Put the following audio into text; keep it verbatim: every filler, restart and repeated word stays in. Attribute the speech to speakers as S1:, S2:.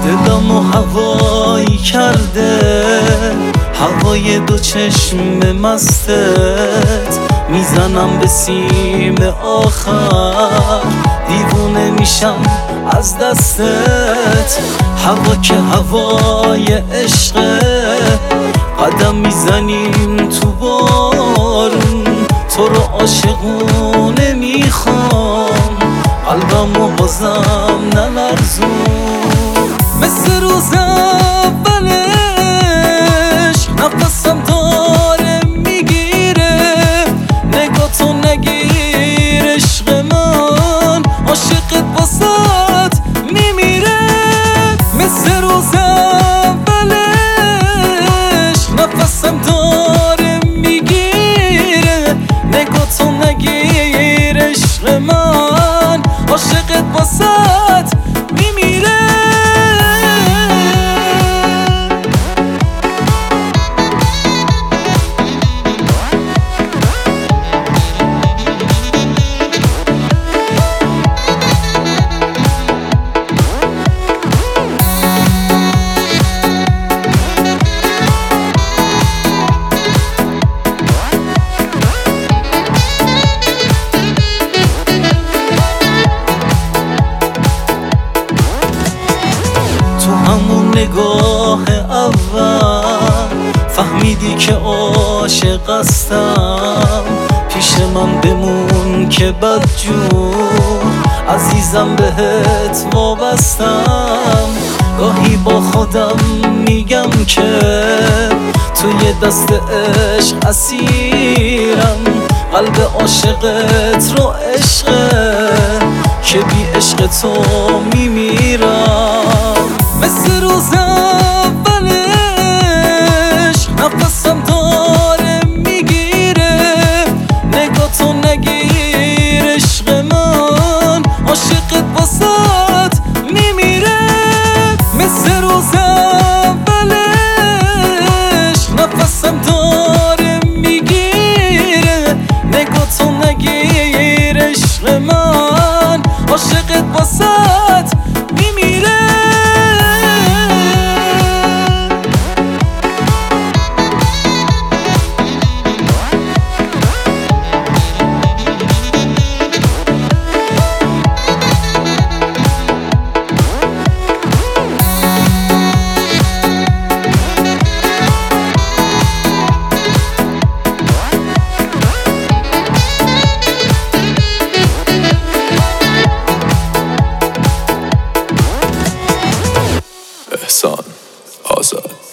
S1: دلمو هوایی کرده هوای دو چشم مستت، میزنم به سیم آخر دیوونه میشم از دستت. هوا که هوای عشقه، قدم میزنیم تو بارون، تو رو عاشقونه میخوام، قلبمو بازم نلرزون. مثل روز اولش نفسم داره میگیره، نگاه تو نگیر عشق من، عاشقت واسات میمیره. مثل روز اولش نفسم داره میگیره، نگاه تو نگیر عشق من، عاشقت واسات میمیره. همون نگاه اول فهمیدی که عاشق هستم، پیش من بمون که بدجور عزیزم بهت وابستم. گاهی با خودم میگم که توی دست عشق اسیرم، قلب عاشقت رو عشقه که بی عشق تو میمیرم. مثل روز اولش نفسم داره میگیره، نگاه تو نگیر عشق من، عاشقت واسات میمیره. مثل روز اولش نفسم داره میگیره، نگاه تو نگیر عشق من، عاشقت واسات میمیره.
S2: احسان آزاد.